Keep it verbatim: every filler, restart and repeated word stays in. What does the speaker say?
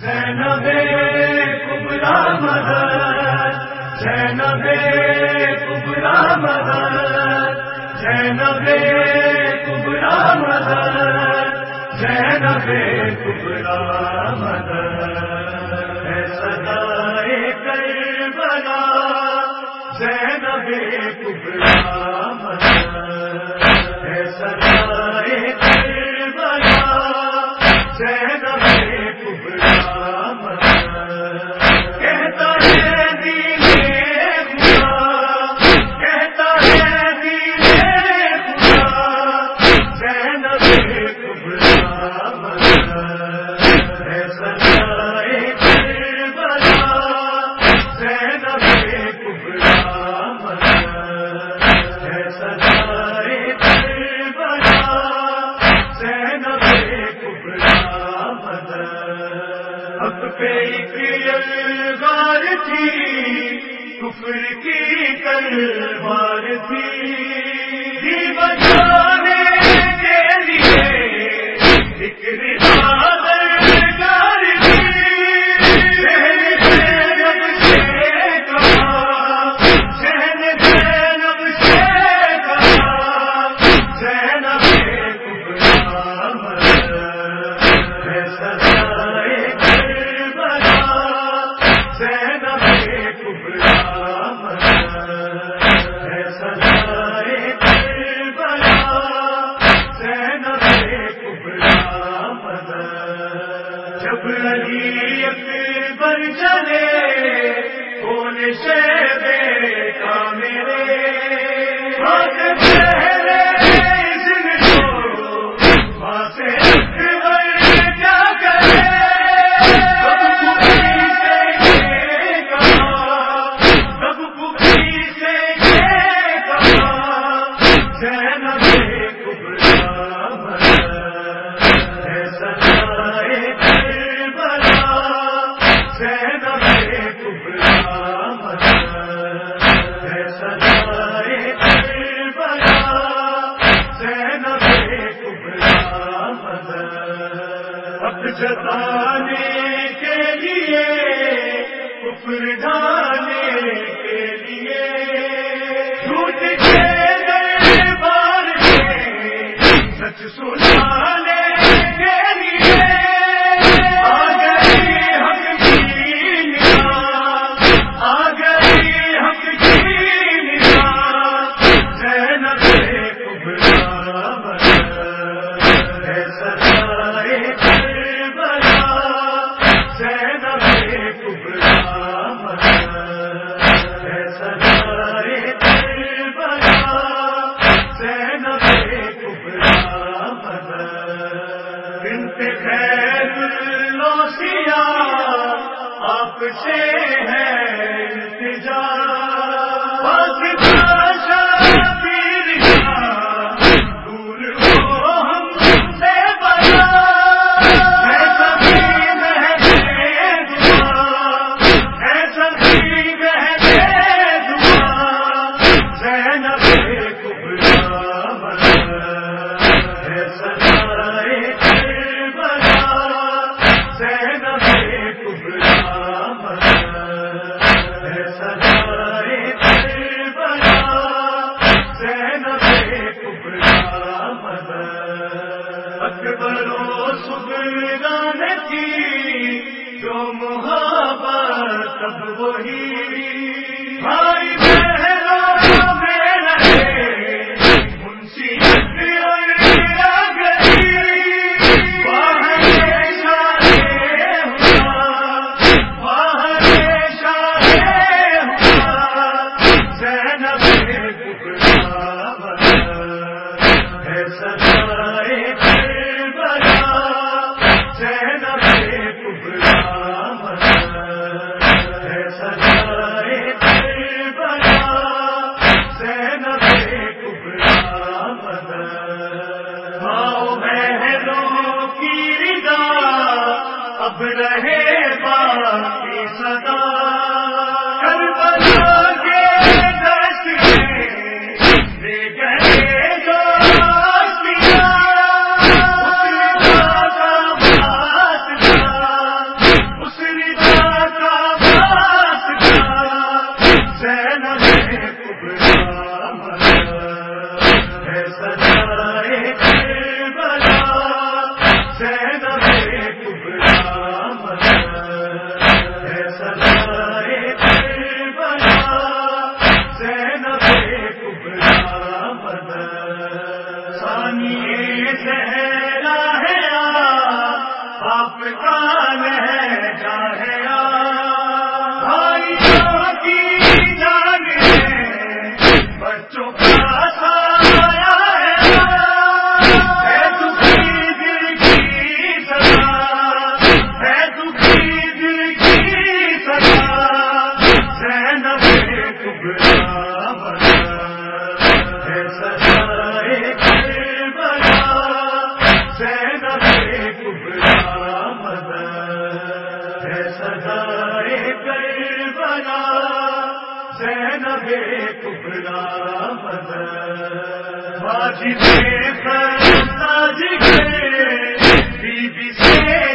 زینب کبریٰ مدد، زینب کبریٰ مدد، زینب کبریٰ مدد، زینب کبریٰ مدد، ہے صدائے کربلا زینب کبریٰ مدد، ہے صدائے کربلا زینب کبریٰ مدد، کہتا ہے دین خدا، کہتا ہے دین خدا زینب کبریٰ مدد، ہے صدائے کربلا زینب کبریٰ مدد، ہے صدائے کربلا زینب کبریٰ مدد، حق پہ ایک یلغار تھی، کفر کی تلوار تھی، جی بچانے کے لیے ایک رسالتگار تھی، شہن زینب سے کہا، شہن زینب سے کہا زینب کبریٰ مدد، ہے صدائے کربلا زینب کبریٰ مدد، ہے صدائے کربلا زینب کبریٰ مدد، جب علی اکبر چلے کون شہدے کا میرے، آج پہلے اذن چھوڑو وہاں سے اکبر کیا کرے، سب پوری سے یہ کہا، سب پوری سے یہ کہا زینب کبریٰ مدد، ہے صدائے کربلا زینب کبریٰ مدد، ہے صدائے کربلا زینب کبریٰ مدد، حق جتانے کے لیے کفر ڈھانے کے لیے، جھوٹ کے دربار سے سچ سنانے کے لیے، آ گئی حق کی نگاہ، آ گئی حق کی نگاہ زینب کبریٰ مدد، ہے صدائے کربلا زینب کبریٰ مدد، ہے صدائے کربلا زینب کبریٰ مدد، بنت خیر الوصیہ آپ سے ہے التجا، واسطہ شبیر کا دور ہو ہم سے بلا، ہے سبھی بہنے دعا، ہے سبھی بہنے دعا زینب کبریٰ مدد، ہے صدائے کربلا زینب کبریٰ مدد، ہے صدائے کربلا زینب کبریٰ مدد، اکبر و سبحان کی جو محبت اب وہی بھائی بہنوں میں رہے، منصیت اور گئی باہر شاہ ہوا، باہر شاہ ہوا زینب کبریٰ مدد، ہے صدائے کربلا زینب کبریٰ مدد، ہے صدائے کربلا زینب کبریٰ مدد، ماں بہنوں کی رضا اب رہے باقی صدا، کربلا کے دشت میں لے گئے جو سزائے کربلا زینب کبریٰ مدد واجب ہے ساج کے بی بی سے